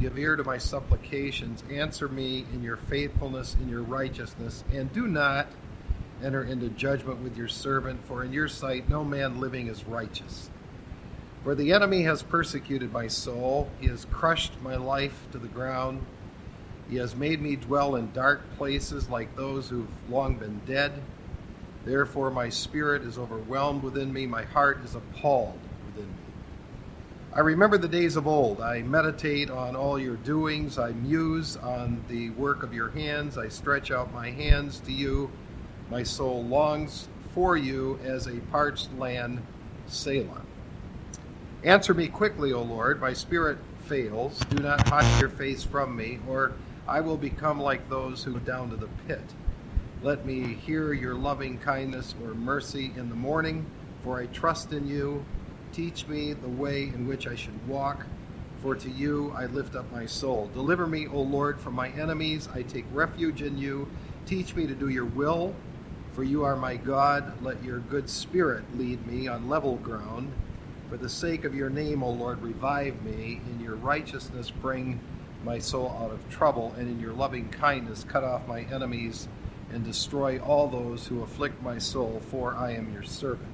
Give ear to my supplications. Answer me in your faithfulness, in your righteousness, and do not enter into judgment with your servant, for in your sight no man living is righteous. For the enemy has persecuted my soul. He has crushed my life to the ground. He has made me dwell in dark places like those who've long been dead. Therefore my spirit is overwhelmed within me. My heart is appalled within me. I remember the days of old. I meditate on all your doings. I muse on the work of your hands. I stretch out my hands to you. My soul longs for you as a parched land, Selah. Answer me quickly, O Lord. My spirit fails. Do not hide your face from me, or I will become like those who go down to the pit. Let me hear your loving kindness or mercy in the morning, for I trust in you. Teach me the way in which I should walk, for to you I lift up my soul. Deliver me, O Lord, from my enemies. I take refuge in you. Teach me to do your will, for you are my God. Let your good spirit lead me on level ground. For the sake of your name, O Lord, revive me. In your righteousness bring my soul out of trouble, and in your loving kindness cut off my enemies and destroy all those who afflict my soul, for I am your servant.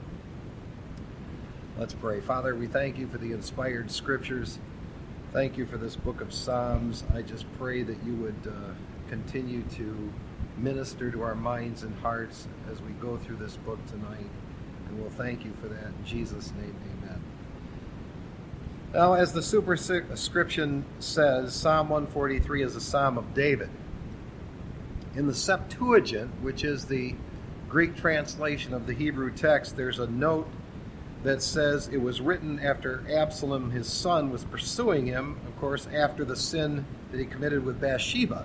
Let's pray. Father, we thank you for the inspired scriptures. Thank you for this book of Psalms. I just pray that you would continue to minister to our minds and hearts as we go through this book tonight. And we'll thank you for that. In Jesus' name, amen. Now, as the superscription says, Psalm 143 is a psalm of David. In the Septuagint, which is the Greek translation of the Hebrew text, there's a note that says it was written after Absalom, his son, was pursuing him, of course, after the sin that he committed with Bathsheba.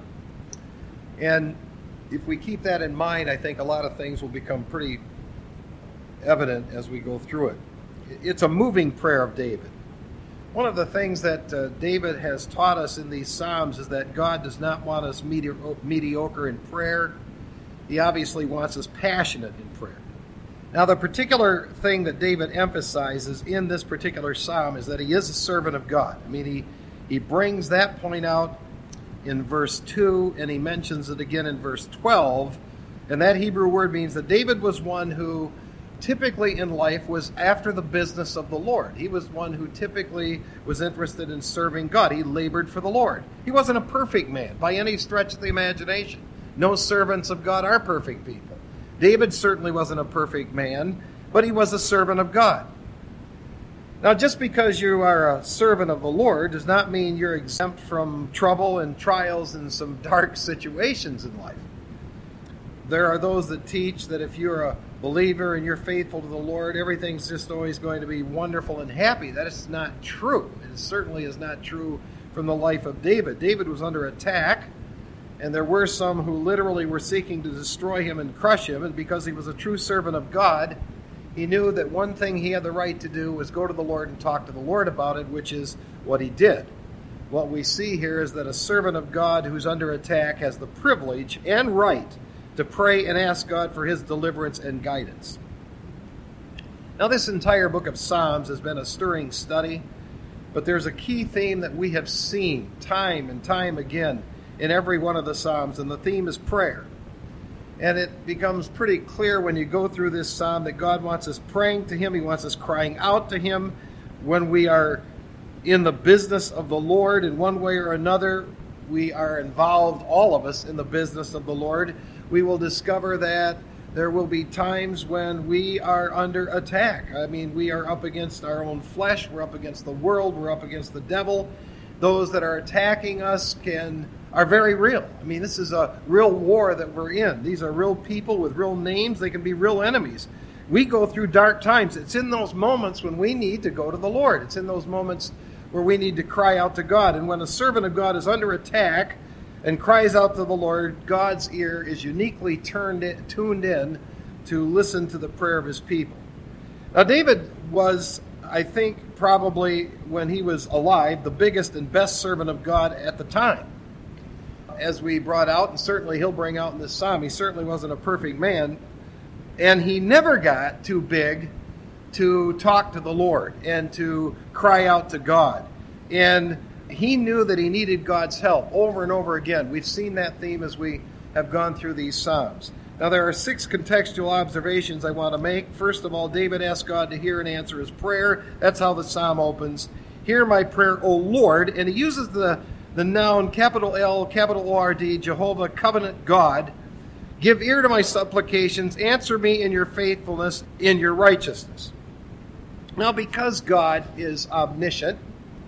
And if we keep that in mind, I think a lot of things will become pretty evident as we go through it. It's a moving prayer of David. One of the things that David has taught us in these Psalms is that God does not want us mediocre in prayer. He obviously wants us passionate in prayer. Now, the particular thing that David emphasizes in this particular psalm is that he is a servant of God. I mean, he brings that point out in verse 2, and he mentions it again in verse 12. And that Hebrew word means that David was one who typically in life was after the business of the Lord. He was one who typically was interested in serving God. He labored for the Lord. He wasn't a perfect man by any stretch of the imagination. No servants of God are perfect people. David certainly wasn't a perfect man, but he was a servant of God. Now, just because you are a servant of the Lord does not mean you're exempt from trouble and trials and some dark situations in life. There are those that teach that if you're a believer and you're faithful to the Lord, everything's just always going to be wonderful and happy. That is not true. It certainly is not true from the life of David. David was under attack, and there were some who literally were seeking to destroy him and crush him, and because he was a true servant of God, he knew that one thing he had the right to do was go to the Lord and talk to the Lord about it, which is what he did. What we see here is that a servant of God who's under attack has the privilege and right to pray and ask God for his deliverance and guidance. Now, this entire book of Psalms has been a stirring study, but there's a key theme that we have seen time and time again in every one of the Psalms, and the theme is prayer. And it becomes pretty clear when you go through this psalm that God wants us praying to him. He wants us crying out to him when we are in the business of the Lord in one way or another. We are involved, all of us, in the business of the Lord. We will discover that there will be times when we are under attack. I mean, we are up against our own flesh. We're up against the world. We're up against the devil. Those that are attacking us are very real. I mean, this is a real war that we're in. These are real people with real names. They can be real enemies. We go through dark times. It's in those moments when we need to go to the Lord. It's in those moments where we need to cry out to God. And when a servant of God is under attack and cries out to the Lord, God's ear is uniquely tuned in to listen to the prayer of his people. Now, David was, I think, probably when he was alive, the biggest and best servant of God at the time. As we brought out, and certainly he'll bring out in this psalm, he certainly wasn't a perfect man, and he never got too big to talk to the Lord and to cry out to God. And he knew that he needed God's help over and over again. We've seen that theme as we have gone through these Psalms. Now, there are 6 contextual observations I want to make. First of all, David asked God to hear and answer his prayer. That's how the psalm opens. Hear my prayer, O Lord. And he uses the noun, capital L, capital O-R-D, Jehovah, covenant God. Give ear to my supplications. Answer me in your faithfulness, in your righteousness. Now, because God is omniscient,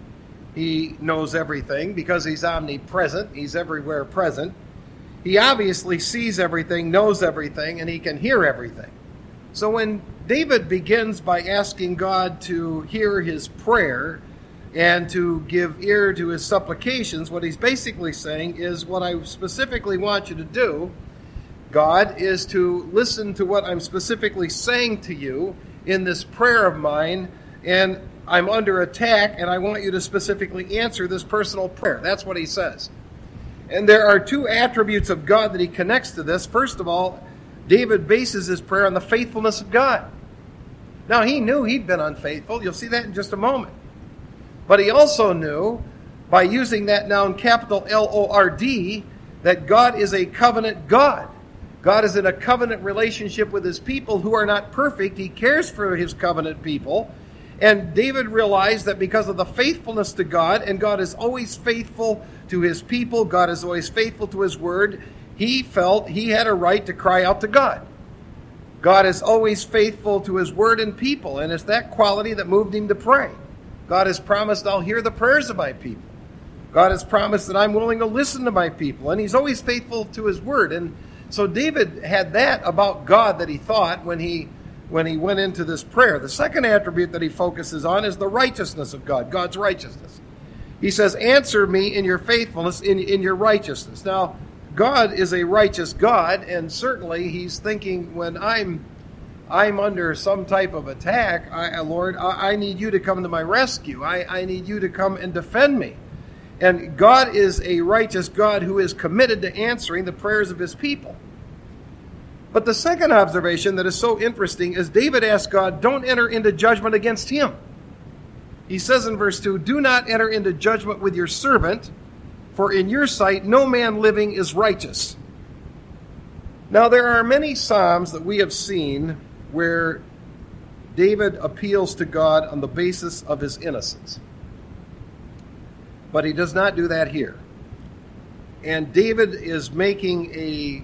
he knows everything. Because he's omnipresent, he's everywhere present. He obviously sees everything, knows everything, and he can hear everything. So when David begins by asking God to hear his prayer and to give ear to his supplications, what he's basically saying is, what I specifically want you to do, God, is to listen to what I'm specifically saying to you in this prayer of mine, and I'm under attack, and I want you to specifically answer this personal prayer. That's what he says. And there are 2 attributes of God that he connects to this. First of all, David bases his prayer on the faithfulness of God. Now, he knew he'd been unfaithful. You'll see that in just a moment. But he also knew, by using that noun, capital L-O-R-D, that God is a covenant God. God is in a covenant relationship with his people who are not perfect. He cares for his covenant people. And David realized that because of the faithfulness to God, and God is always faithful to his people, God is always faithful to his word, he felt he had a right to cry out to God. God is always faithful to his word and people, and it's that quality that moved him to pray. God has promised, I'll hear the prayers of my people. God has promised that I'm willing to listen to my people, and he's always faithful to his word. And so David had that about God that he thought when he went into this prayer. The second attribute that he focuses on is the righteousness of God, God's righteousness. He says, answer me in your faithfulness, in your righteousness. Now, God is a righteous God, and certainly he's thinking, when I'm under some type of attack, Lord, I need you to come to my rescue. I need you to come and defend me. And God is a righteous God who is committed to answering the prayers of his people. But the second observation that is so interesting is David asked God, don't enter into judgment against him. He says in verse 2, do not enter into judgment with your servant, for in your sight no man living is righteous. Now there are many psalms that we have seen where David appeals to God on the basis of his innocence. But he does not do that here. And David is making a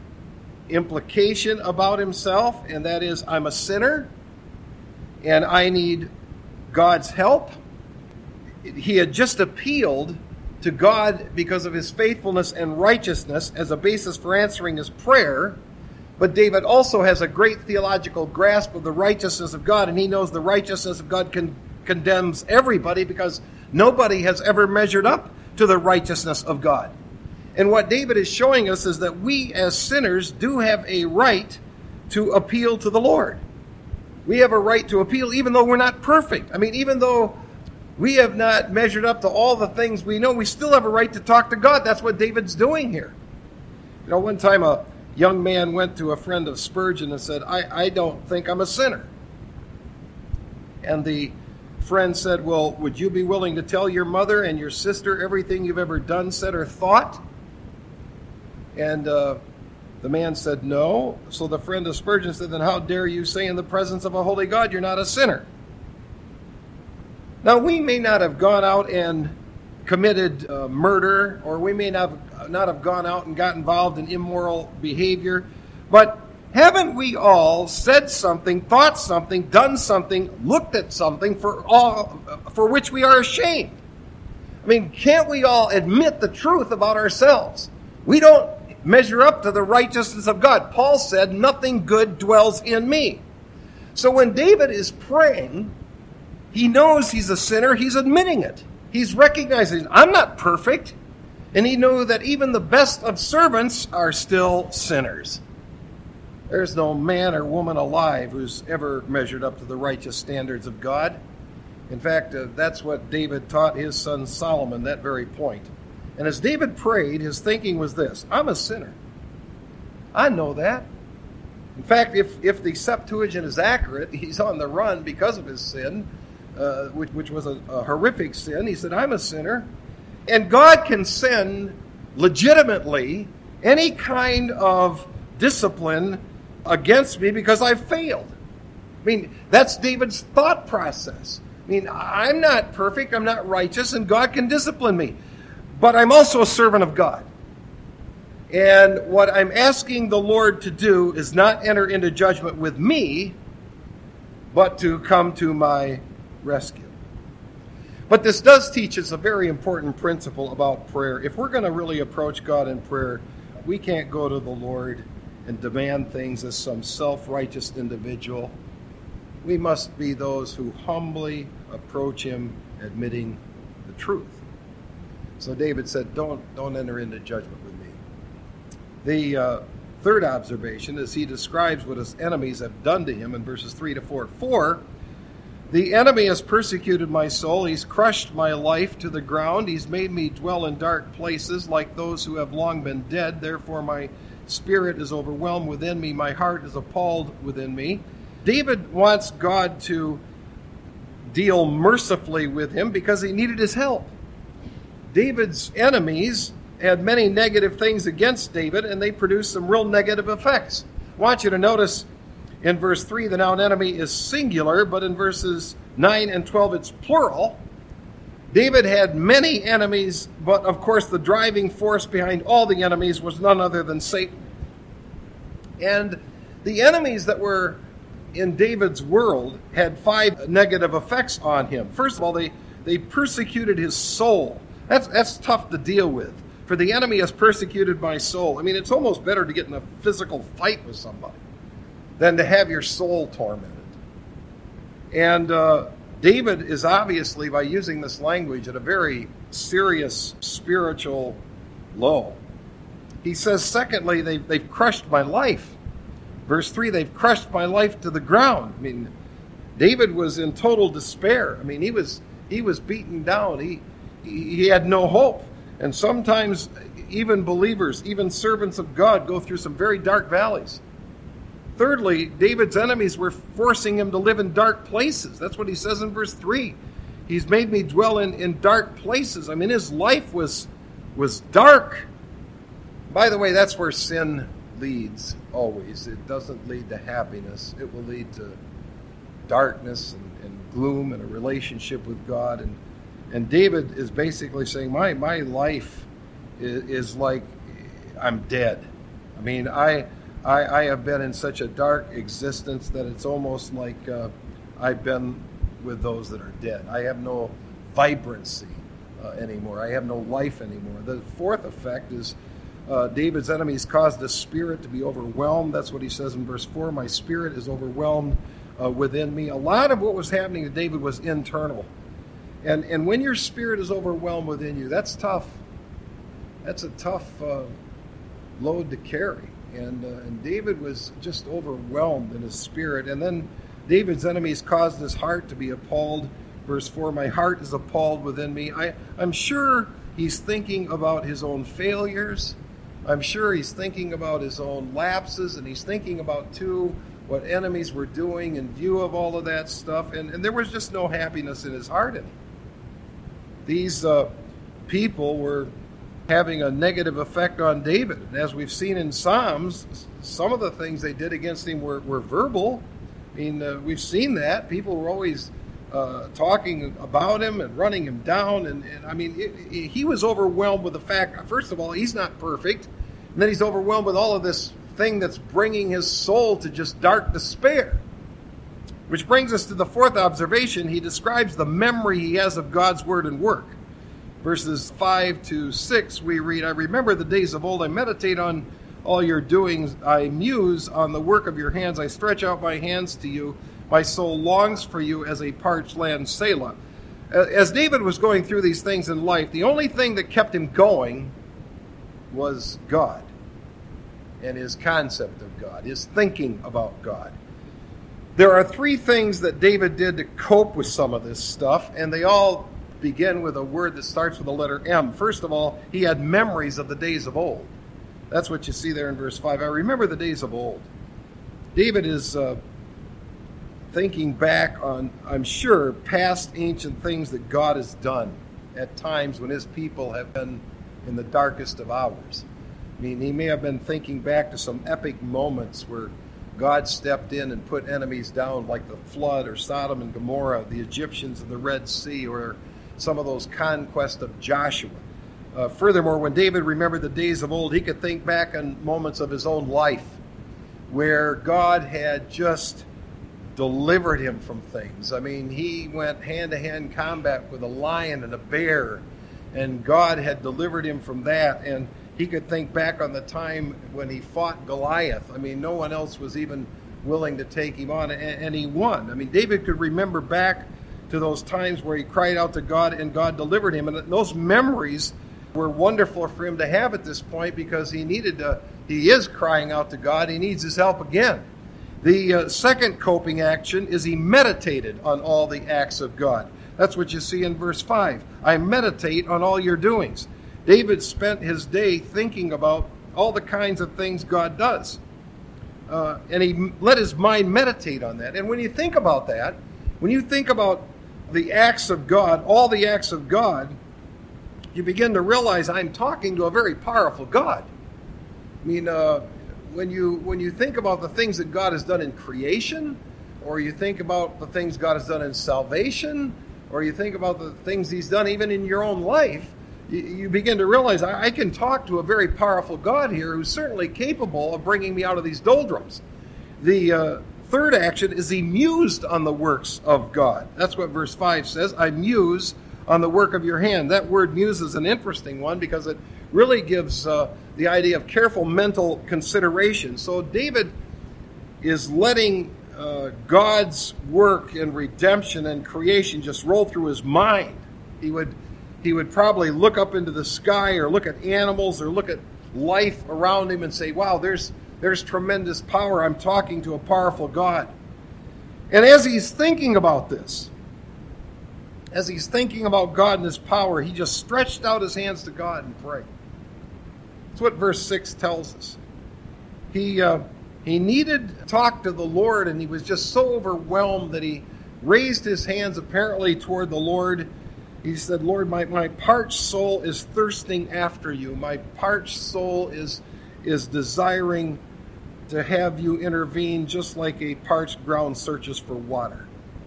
implication about himself, and that is, I'm a sinner, and I need God's help. He had just appealed to God because of his faithfulness and righteousness as a basis for answering his prayer, but David also has a great theological grasp of the righteousness of God, and he knows the righteousness of God condemns everybody because nobody has ever measured up to the righteousness of God. And what David is showing us is that we as sinners do have a right to appeal to the Lord. We have a right to appeal even though we're not perfect. I mean, even though we have not measured up to all the things we know, we still have a right to talk to God. That's what David's doing here. You know, one time a young man went to a friend of Spurgeon and said, I don't think I'm a sinner. And the friend said, well, would you be willing to tell your mother and your sister everything you've ever done, said, or thought? And the man said no. So the friend of Spurgeon said, then how dare you say in the presence of a holy God you're not a sinner? Now, we may not have gone out and committed murder, or we may not have gone out and got involved in immoral behavior, but haven't we all said something, thought something, done something, looked at something for which we are ashamed? I mean, can't we all admit the truth about ourselves? We don't measure up to the righteousness of God. Paul said, nothing good dwells in me. So when David is praying, he knows he's a sinner. He's admitting it. He's recognizing, I'm not perfect. And he knew that even the best of servants are still sinners. There's no man or woman alive who's ever measured up to the righteous standards of God. In fact, that's what David taught his son Solomon, that very point. And as David prayed, his thinking was this: I'm a sinner. I know that. In fact, if the Septuagint is accurate, he's on the run because of his sin. which was a horrific sin. He said, I'm a sinner. And God can send legitimately any kind of discipline against me because I've failed. I mean, that's David's thought process. I mean, I'm not perfect, I'm not righteous, and God can discipline me. But I'm also a servant of God. And what I'm asking the Lord to do is not enter into judgment with me, but to come to my rescue. But this does teach us a very important principle about prayer. If we're going to really approach God in prayer, we can't go to the Lord and demand things as some self-righteous individual. We must be those who humbly approach him, admitting the truth. So David said, don't enter into judgment with me. The third observation is he describes what his enemies have done to him in verses 3 to 4. 4, the enemy has persecuted my soul. He's crushed my life to the ground. He's made me dwell in dark places like those who have long been dead. Therefore my spirit is overwhelmed within me. My heart is appalled within me. David wants God to deal mercifully with him because he needed his help. David's enemies had many negative things against David, and they produced some real negative effects. I want you to notice in verse 3, the noun enemy is singular, but in verses 9 and 12, it's plural. David had many enemies, but of course the driving force behind all the enemies was none other than Satan. And the enemies that were in David's world had 5 negative effects on him. First of all, they persecuted his soul. That's tough to deal with. For the enemy has persecuted my soul. I mean, it's almost better to get in a physical fight with somebody than to have your soul tormented. And David is obviously, by using this language, at a very serious spiritual low. He says, secondly, they've crushed my life. Verse 3, they've crushed my life to the ground. I mean, David was in total despair. I mean, he was beaten down. He had no hope. And sometimes even believers, even servants of God, go through some very dark valleys. Thirdly, David's enemies were forcing him to live in dark places. That's what he says in verse 3. He's made me dwell in dark places. I mean, his life was dark. By the way, that's where sin leads always. It doesn't lead to happiness. It will lead to darkness and gloom and a relationship with God. And David is basically saying, my life is like I'm dead. I mean, I have been in such a dark existence that it's almost like I've been with those that are dead. I have no vibrancy anymore. I have no life anymore. The fourth effect is David's enemies caused his spirit to be overwhelmed. That's what he says in verse 4. My spirit is overwhelmed within me. A lot of what was happening to David was internal. And when your spirit is overwhelmed within you, that's tough. That's a tough load to carry. And David was just overwhelmed in his spirit. And then David's enemies caused his heart to be appalled. Verse 4, my heart is appalled within me. I'm sure he's thinking about his own failures. I'm sure he's thinking about his own lapses. And he's thinking about, too, what enemies were doing in view of all of that stuff. And there was just no happiness in his heart anymore. These people were having a negative effect on David. And as we've seen in Psalms, some of the things they did against him were verbal. I mean, we've seen that. People were always talking about him and running him down. And I mean, he was overwhelmed with the fact, first of all, he's not perfect. And then he's overwhelmed with all of this thing that's bringing his soul to just dark despair. Which brings us to the fourth observation. He describes the memory he has of God's word and work. Verses 5 to 6, we read, I remember the days of old. I meditate on all your doings. I muse on the work of your hands. I stretch out my hands to you. My soul longs for you as a parched land, Selah. As David was going through these things in life, the only thing that kept him going was God and his concept of God, his thinking about God. There are 3 things that David did to cope with some of this stuff, and they all begin with a word that starts with the letter M. First of all, he had memories of the days of old. That's what you see there in verse 5. I remember the days of old. David is thinking back on, I'm sure, past ancient things that God has done at times when his people have been in the darkest of hours. I mean, he may have been thinking back to some epic moments where God stepped in and put enemies down, like the flood or Sodom and Gomorrah, the Egyptians in the Red Sea, or some of those conquests of Joshua. Furthermore, when David remembered the days of old, he could think back on moments of his own life where God had just delivered him from things. I mean, he went hand-to-hand combat with a lion and a bear, and God had delivered him from that. And he could think back on the time when he fought Goliath. I mean, no one else was even willing to take him on, and he won. I mean, David could remember back to those times where he cried out to God and God delivered him. And those memories were wonderful for him to have at this point, because he is crying out to God. He needs his help again. The second coping action is he meditated on all the acts of God. That's what you see in verse 5. I meditate on all your doings. David spent his day thinking about all the kinds of things God does. And he let his mind meditate on that. And when you think about that, when you think about the acts of God, all the acts of God, you begin to realize I'm talking to a very powerful God. I mean, when you think about the things that God has done in creation, or you think about the things God has done in salvation, or you think about the things he's done even in your own life, you begin to realize I can talk to a very powerful God here who's certainly capable of bringing me out of these doldrums. The third action is he mused on the works of God. That's what verse 5 says. I muse on the work of your hand. That word muse is an interesting one because it really gives the idea of careful mental consideration. So David is letting God's work and redemption and creation just roll through his mind. He would probably look up into the sky or look at animals or look at life around him and say, wow, there's tremendous power. I'm talking to a powerful God. And as he's thinking about this, as he's thinking about God and his power, he just stretched out his hands to God and prayed. That's what verse 6 tells us. He needed to talk to the Lord, and he was just so overwhelmed that he raised his hands apparently toward the Lord. He said, Lord, my parched soul is thirsting after you. My parched soul is desiring to have you intervene, just like a parched ground searches for water.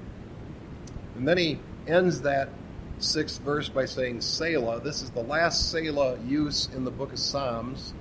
And then he ends that 6th verse by saying Selah. This is the last Selah use in the book of Psalms.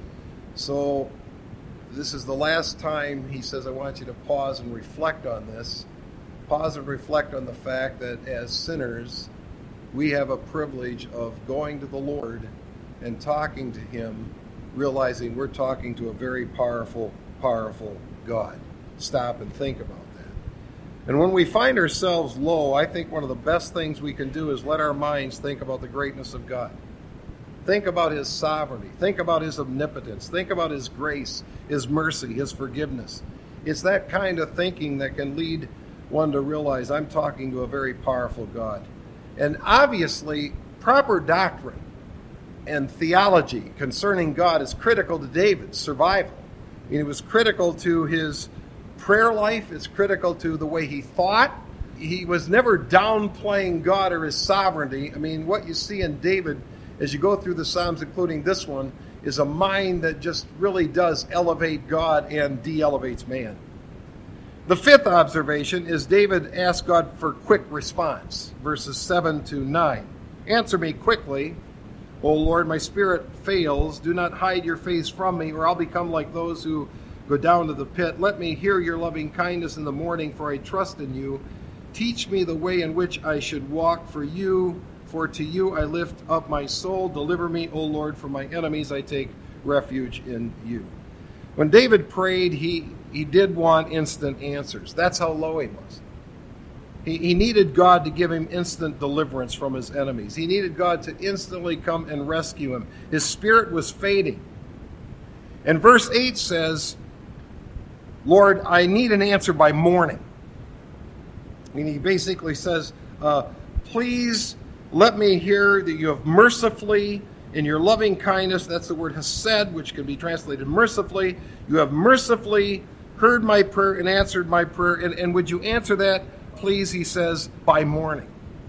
So this is the last time he says, I want you to pause and reflect on this. Pause and reflect on the fact that as sinners, we have a privilege of going to the Lord and talking to him, realizing we're talking to a very powerful, powerful God. Stop and think about that. And when we find ourselves low, I think one of the best things we can do is let our minds think about the greatness of God. Think about his sovereignty. Think about his omnipotence. Think about his grace, his mercy, his forgiveness. It's that kind of thinking that can lead one to realize I'm talking to a very powerful God. And obviously, proper doctrine and theology concerning God is critical to David's survival. I mean, it was critical to his prayer life. It's critical to the way he thought. He was never downplaying God or his sovereignty. I mean, what you see in David as you go through the Psalms, including this one, is a mind that just really does elevate God and de-elevates man. The fifth observation is David asked God for quick response, verses 7 to 9. Answer me quickly, O Lord, my spirit fails. Do not hide your face from me, or I'll become like those who go down to the pit. Let me hear your loving kindness in the morning, for I trust in you. Teach me the way in which I should walk for you, for to you I lift up my soul. Deliver me, O Lord, from my enemies. I take refuge in you. When David prayed, he did want instant answers. That's how low he was. He needed God to give him instant deliverance from his enemies. He needed God to instantly come and rescue him. His spirit was fading. And verse 8 says, Lord, I need an answer by morning. I mean, he basically says, please let me hear that you have mercifully, in your loving kindness, that's the word hesed, which can be translated mercifully, you have mercifully heard my prayer and answered my prayer. And would you answer that, please, he says, by morning.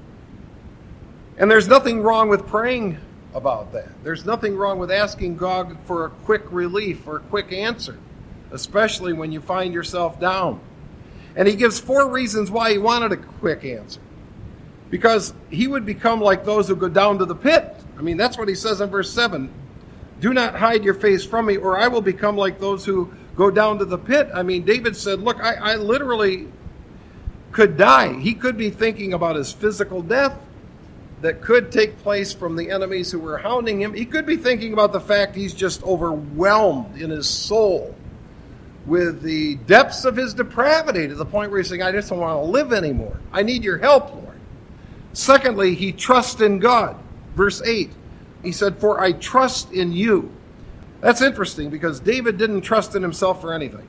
And there's nothing wrong with praying about that. There's nothing wrong with asking God for a quick relief or a quick answer, especially when you find yourself down. And he gives 4 reasons why he wanted a quick answer. Because he would become like those who go down to the pit. I mean, that's what he says in verse 7. Do not hide your face from me, or I will become like those who go down to the pit. I mean, David said, look, I literally could die. He could be thinking about his physical death that could take place from the enemies who were hounding him. He could be thinking about the fact he's just overwhelmed in his soul with the depths of his depravity to the point where he's saying, I just don't want to live anymore. I need your help, Lord. Secondly, he trusts in God. Verse 8, he said, for I trust in you. That's interesting because David didn't trust in himself for anything.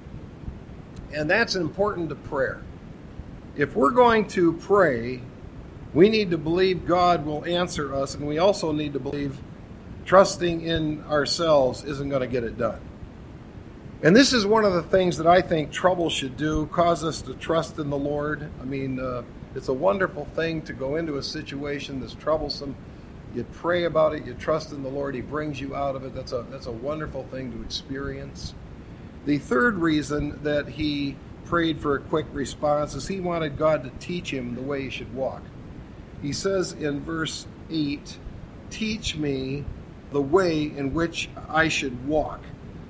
And that's important to prayer. If we're going to pray, we need to believe God will answer us, and we also need to believe trusting in ourselves isn't going to get it done. And this is one of the things that I think trouble should do, cause us to trust in the Lord. I mean, it's a wonderful thing to go into a situation that's troublesome. You pray about it, you trust in the Lord, he brings you out of it. That's a wonderful thing to experience. The third reason that he prayed for a quick response is he wanted God to teach him the way he should walk. He says in verse 8, teach me the way in which I should walk.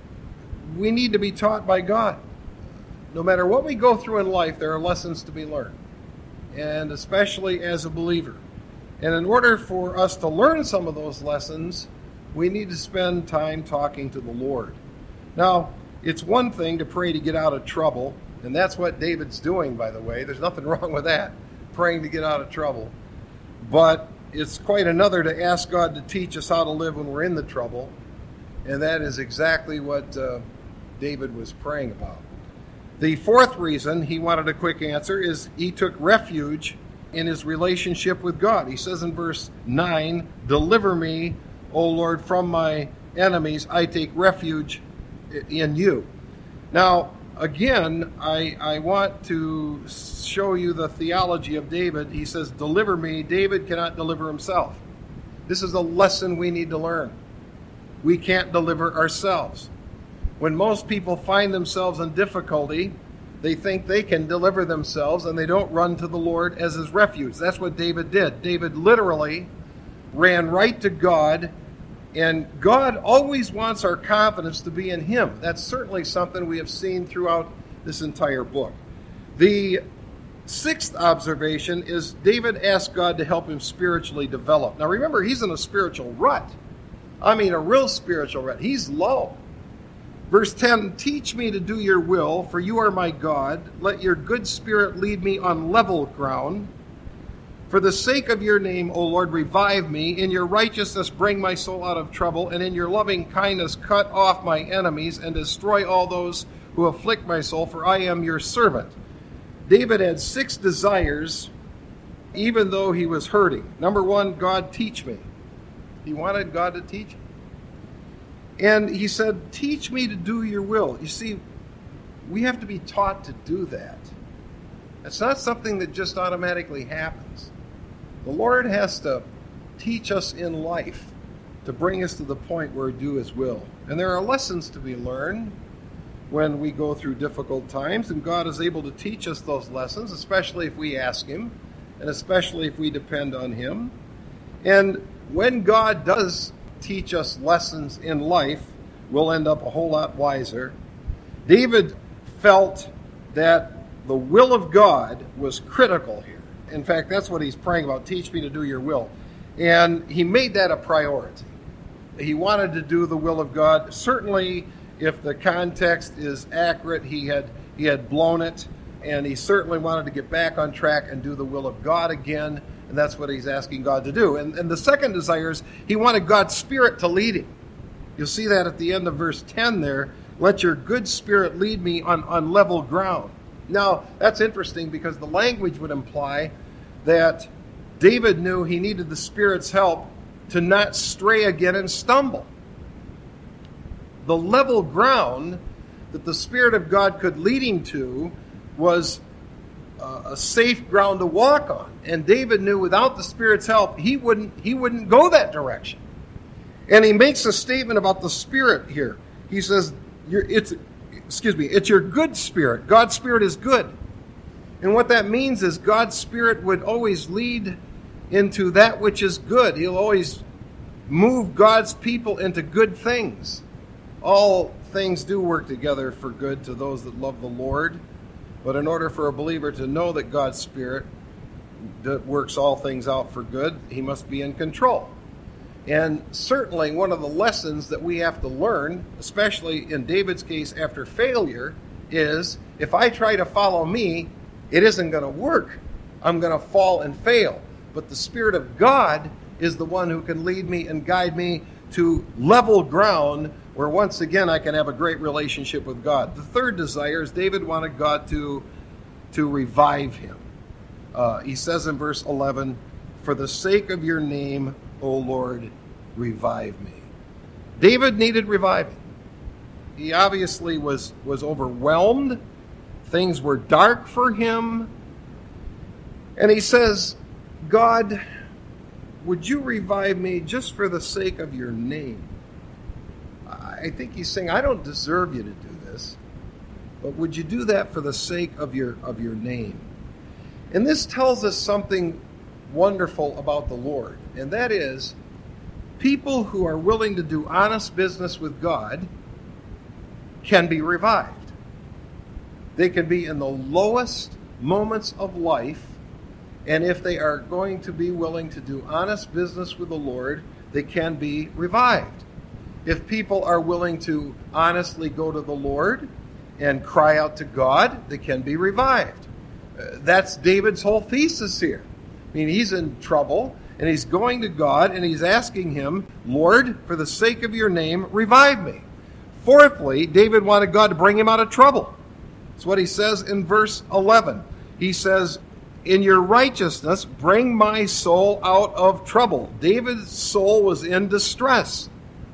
We need to be taught by God. No matter what we go through in life, there are lessons to be learned, and especially as a believer. And in order for us to learn some of those lessons, we need to spend time talking to the Lord. Now, it's one thing to pray to get out of trouble, and that's what David's doing, by the way. There's nothing wrong with that, praying to get out of trouble. But it's quite another to ask God to teach us how to live when we're in the trouble, and that is exactly what David was praying about. The fourth reason he wanted a quick answer is he took refuge in his relationship with God. He says in verse 9, deliver me, O Lord, from my enemies. I take refuge in you. Now, again, I want to show you the theology of David. He says, deliver me. David cannot deliver himself. This is a lesson we need to learn. We can't deliver ourselves. When most people find themselves in difficulty, they think they can deliver themselves, and they don't run to the Lord as his refuge. That's what David did. David literally ran right to God, and God always wants our confidence to be in him. That's certainly something we have seen throughout this entire book. The sixth observation is David asked God to help him spiritually develop. Now remember, he's in a spiritual rut. I mean, a real spiritual rut. He's low. Verse 10, teach me to do your will, for you are my God. Let your good spirit lead me on level ground. For the sake of your name, O Lord, revive me. In your righteousness bring my soul out of trouble, and in your loving kindness cut off my enemies and destroy all those who afflict my soul, for I am your servant. David had 6 desires, even though he was hurting. Number 1, God, teach me. He wanted God to teach him. And he said, teach me to do your will. You see, we have to be taught to do that. It's not something that just automatically happens. The Lord has to teach us in life to bring us to the point where we do his will. And there are lessons to be learned when we go through difficult times, and God is able to teach us those lessons, especially if we ask him, and especially if we depend on him. And when God does teach us lessons in life, we'll end up a whole lot wiser. David felt that the will of God was critical here. In fact, that's what he's praying about, teach me to do your will. And he made that a priority. He wanted to do the will of God. Certainly, if the context is accurate, he had blown it, and he certainly wanted to get back on track and do the will of God again. And that's what he's asking God to do. And the second desire is he wanted God's Spirit to lead him. You'll see that at the end of verse 10 there. Let your good spirit lead me on level ground. Now, that's interesting because the language would imply that David knew he needed the Spirit's help to not stray again and stumble. The level ground that the Spirit of God could lead him to was a safe ground to walk on. And David knew without the Spirit's help, he wouldn't go that direction. And he makes a statement about the Spirit here. He says, it's your good spirit. God's Spirit is good. And what that means is God's Spirit would always lead into that which is good. He'll always move God's people into good things. All things do work together for good to those that love the Lord. But in order for a believer to know that God's Spirit that works all things out for good, he must be in control. And certainly one of the lessons that we have to learn, especially in David's case after failure, is if I try to follow me, it isn't going to work. I'm going to fall and fail. But the Spirit of God is the one who can lead me and guide me to level ground where once again I can have a great relationship with God. The third desire is David wanted God to revive him. He says in verse 11, "For the sake of your name, O Lord, revive me." David needed reviving. He obviously was overwhelmed. Things were dark for him. And he says, "God, would you revive me just for the sake of your name?" I think he's saying, I don't deserve you to do this, but would you do that for the sake of your name? And this tells us something wonderful about the Lord, and that is people who are willing to do honest business with God can be revived. They can be in the lowest moments of life, and if they are going to be willing to do honest business with the Lord, they can be revived. If people are willing to honestly go to the Lord and cry out to God, they can be revived. That's David's whole thesis here. I mean, he's in trouble, and he's going to God, and he's asking him, "Lord, for the sake of your name, revive me." Fourthly, David wanted God to bring him out of trouble. That's what he says in verse 11. He says, "In your righteousness, bring my soul out of trouble." David's soul was in distress.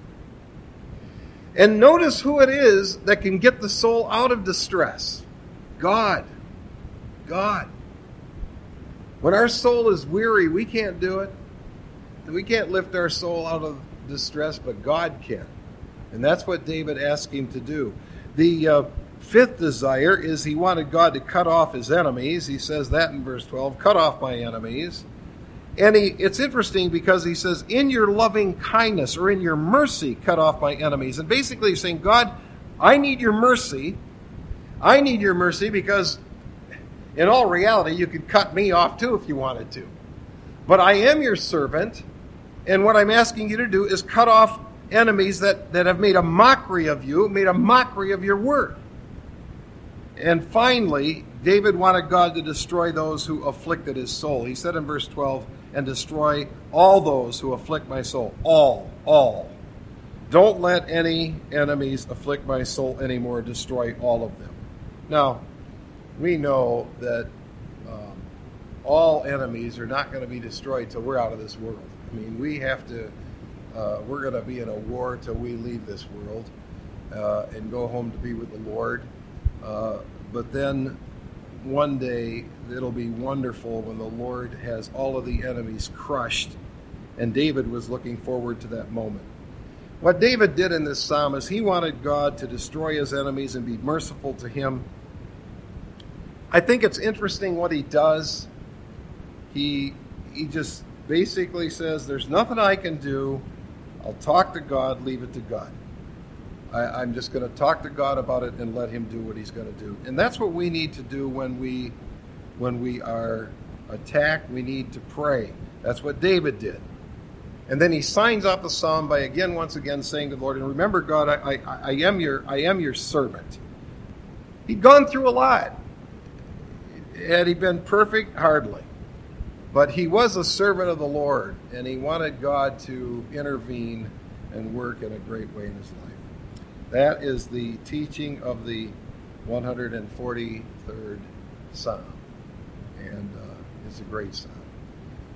And notice who it is that can get the soul out of distress. God. God. When our soul is weary, we can't do it. We can't lift our soul out of distress, but God can. And that's what David asked him to do. The fifth desire is he wanted God to cut off his enemies. He says that in verse 12, "Cut off my enemies." And it's interesting because he says, "In your loving kindness," or "in your mercy, cut off my enemies." And basically he's saying, God, I need your mercy. I need your mercy because in all reality, you could cut me off too if you wanted to. But I am your servant, and what I'm asking you to do is cut off enemies that have made a mockery of you, made a mockery of your word. And finally, David wanted God to destroy those who afflicted his soul. He said in verse 12, "And destroy all those who afflict my soul." All. Don't let any enemies afflict my soul anymore. Destroy all of them. Now, we know that all enemies are not going to be destroyed till we're out of this world. I mean, we have to, we're going to be in a war till we leave this world and go home to be with the Lord. But then one day it'll be wonderful when the Lord has all of the enemies crushed, and David was looking forward to that moment. What David did in this psalm is he wanted God to destroy his enemies and be merciful to him. I think it's interesting what he does. He just basically says, there's nothing I can do. I'll talk to God, leave it to God. I'm just going to talk to God about it and let him do what he's going to do. And that's what we need to do when we are attacked. We need to pray. That's what David did. And then he signs off the psalm by once again saying to the Lord, and remember, God, I am your servant. He'd gone through a lot. Had he been perfect? Hardly. But he was a servant of the Lord, and he wanted God to intervene and work in a great way in his life. That is the teaching of the 143rd Psalm, and it's a great psalm.